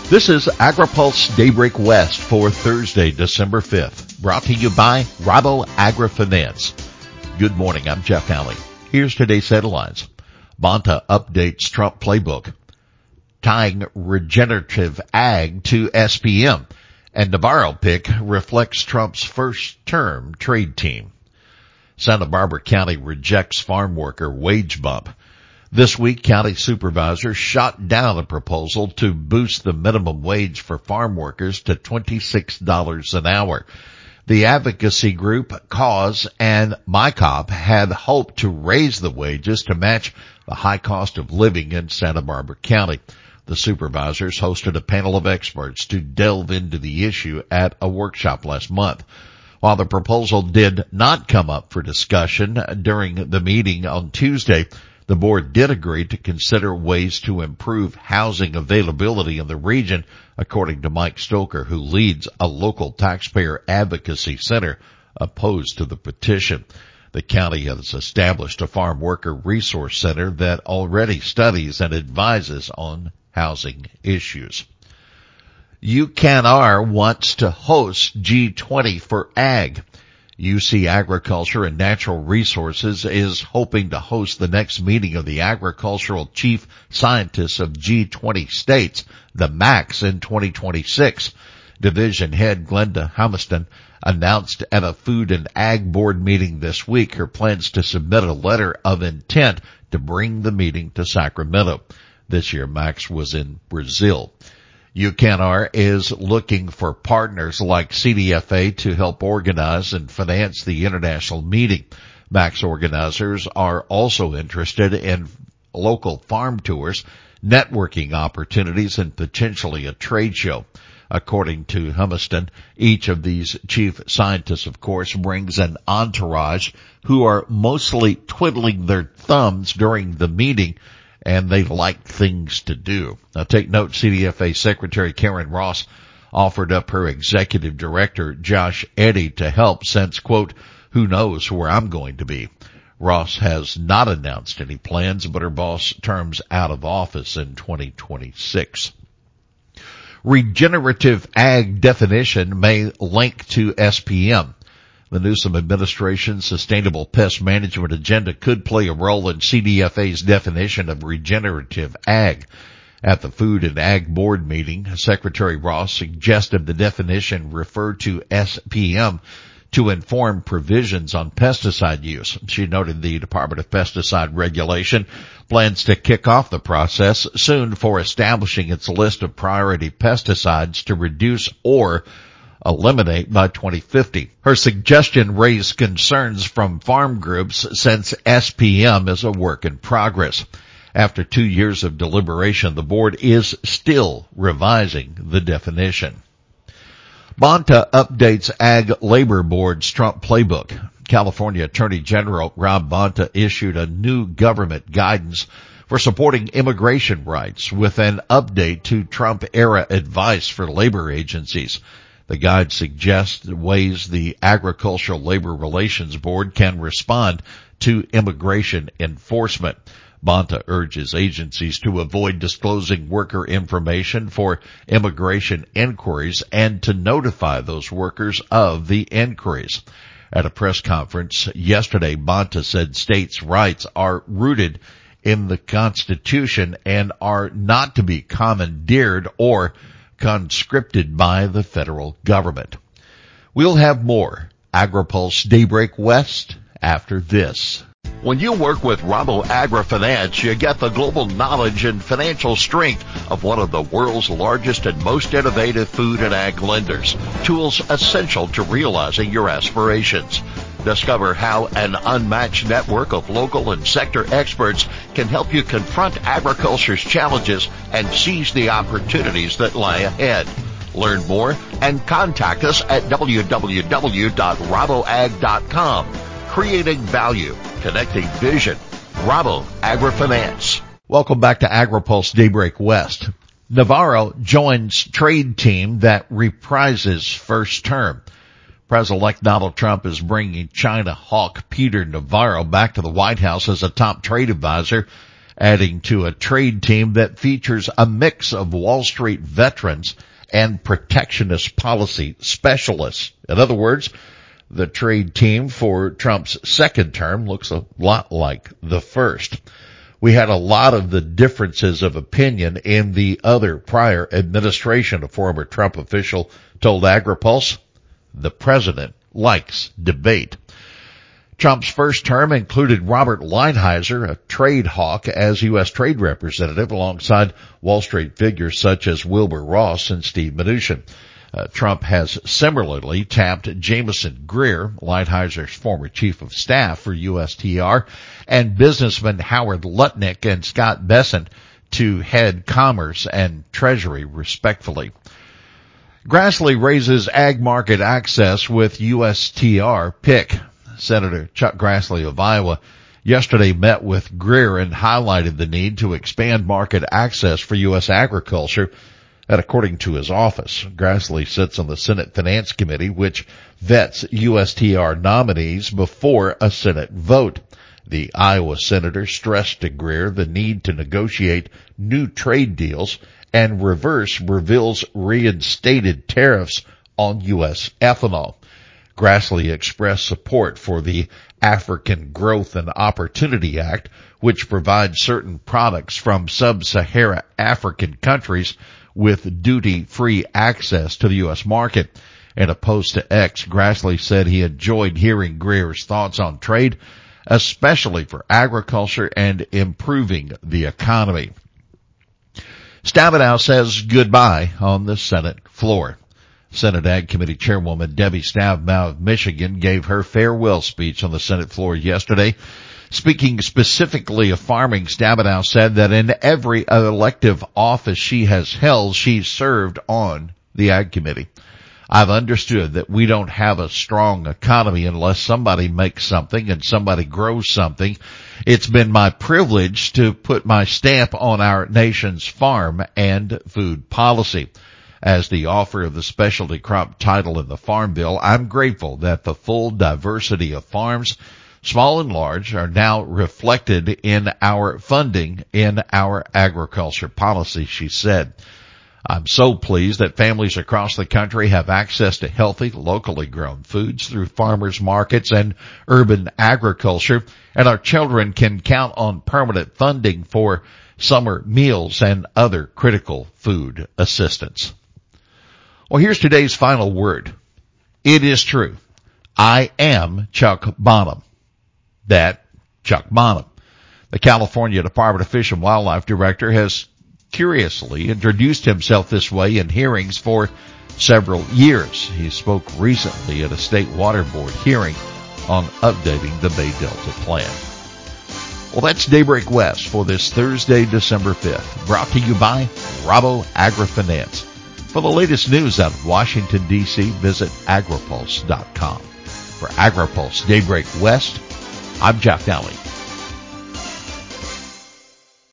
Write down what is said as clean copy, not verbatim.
This is AgriPulse Daybreak West for Thursday, December 5th, brought to you by Rabo AgriFinance. Good morning, I'm Jeff Alley. Here's today's headlines. Bonta updates Trump playbook, tying regenerative ag to SPM, and Navarro pick reflects Trump's first-term trade team. Santa Barbara County rejects farm worker wage bump. This week, county supervisors shot down a proposal to boost the minimum wage for farm workers to $26 an hour. The advocacy group Cause and MyCop had hoped to raise the wages to match the high cost of living in Santa Barbara County. The supervisors hosted a panel of experts to delve into the issue at a workshop last month. While the proposal did not come up for discussion during the meeting on Tuesday, the board did agree to consider ways to improve housing availability in the region, according to Mike Stoker, who leads a local taxpayer advocacy center opposed to the petition. The county has established a farm worker resource center that already studies and advises on housing issues. UCANR wants to host G20 for ag. UC Agriculture and Natural Resources is hoping to host the next meeting of the agricultural chief scientists of G20 states, the MAX, in 2026. Division head Glenda Humiston announced at a Food and Ag Board meeting this week her plans to submit a letter of intent to bring the meeting to Sacramento. This year, MAX was in Brazil. UCANR is looking for partners like CDFA to help organize and finance the international meeting. MAX organizers are also interested in local farm tours, networking opportunities, and potentially a trade show. According to Humiston, each of these chief scientists, of course, brings an entourage who are mostly twiddling their thumbs during the meeting, and they like things to do. Now take note, CDFA Secretary Karen Ross offered up her executive director, Josh Eddy, to help since, quote, who knows where I'm going to be. Ross has not announced any plans, but her boss terms out of office in 2026. Regenerative ag definition may link to SPM. The Newsom administration's sustainable pest management agenda could play a role in CDFA's definition of regenerative ag. At the Food and Ag Board meeting, Secretary Ross suggested the definition refer to SPM to inform provisions on pesticide use. She noted the Department of Pesticide Regulation plans to kick off the process soon for establishing its list of priority pesticides to reduce or eliminate by 2050. Her suggestion raised concerns from farm groups since SPM is a work in progress. After 2 years of deliberation, the board is still revising the definition. Bonta updates Ag Labor Board's Trump playbook. California Attorney General Rob Bonta issued a new government guidance for supporting immigration rights with an update to Trump-era advice for labor agencies. The guide suggests ways the Agricultural Labor Relations Board can respond to immigration enforcement. Bonta urges agencies to avoid disclosing worker information for immigration inquiries and to notify those workers of the inquiries. At a press conference yesterday, Bonta said states' rights are rooted in the Constitution and are not to be commandeered or conscripted by the federal government. We'll have more AgriPulse Daybreak West after this. When you work with Rabo AgriFinance, you get the global knowledge and financial strength of one of the world's largest and most innovative food and ag lenders. Tools essential to realizing your aspirations. Discover how an unmatched network of local and sector experts can help you confront agriculture's challenges and seize the opportunities that lie ahead. Learn more and contact us at www.raboag.com. Creating value, connecting vision. Rabo AgriFinance. Welcome back to AgriPulse Daybreak West. Navarro joins trade team that reprises first term. President-elect Donald Trump is bringing China hawk Peter Navarro back to the White House as a top trade advisor adding to a trade team that features a mix of Wall Street veterans and protectionist policy specialists. In other words, the trade team for Trump's second term looks a lot like the first. We had a lot of the differences of opinion in the other prior administration, a former Trump official told AgriPulse. The president likes debate. Trump's first term included Robert Lighthizer, a trade hawk, as U.S. Trade Representative alongside Wall Street figures such as Wilbur Ross and Steve Mnuchin. Trump has similarly tapped Jameson Greer, Lighthizer's former chief of staff for USTR, and businessmen Howard Lutnick and Scott Bessent to head Commerce and Treasury, respectively. Grassley raises ag market access with USTR pick. Senator Chuck Grassley of Iowa yesterday met with Greer and highlighted the need to expand market access for U.S. agriculture. And according to his office, Grassley sits on the Senate Finance Committee, which vets USTR nominees before a Senate vote. The Iowa senator stressed to Greer the need to negotiate new trade deals and reverse Brazil's reinstated tariffs on U.S. ethanol. Grassley expressed support for the African Growth and Opportunity Act, which provides certain products from sub-Saharan African countries with duty-free access to the U.S. market. In a post to X, Grassley said he enjoyed hearing Greer's thoughts on trade, especially for agriculture and improving the economy. Stabenow says goodbye on the Senate floor. Senate Ag Committee Chairwoman Debbie Stabenow of Michigan gave her farewell speech on the Senate floor yesterday. Speaking specifically of farming, Stabenow said that in every elective office she has held, she served on the Ag Committee. I've understood that we don't have a strong economy unless somebody makes something and somebody grows something. It's been my privilege to put my stamp on our nation's farm and food policy. As the author of the specialty crop title in the Farm Bill, I'm grateful that the full diversity of farms, small and large, are now reflected in our funding in our agriculture policy, she said. I'm so pleased that families across the country have access to healthy, locally grown foods through farmers markets and urban agriculture, and our children can count on permanent funding for summer meals and other critical food assistance. Well, here's today's final word. It is true. I am Chuck Bonham. That Chuck Bonham. The California Department of Fish and Wildlife Director has curiously introduced himself this way in hearings for several years. He spoke recently at a state water board hearing on updating the Bay Delta plan. Well, that's Daybreak West for this Thursday, December 5th, brought to you by Rabo AgriFinance. For the latest news out of Washington, D.C., visit agripulse.com. For AgriPulse Daybreak West, I'm Jeff Nally.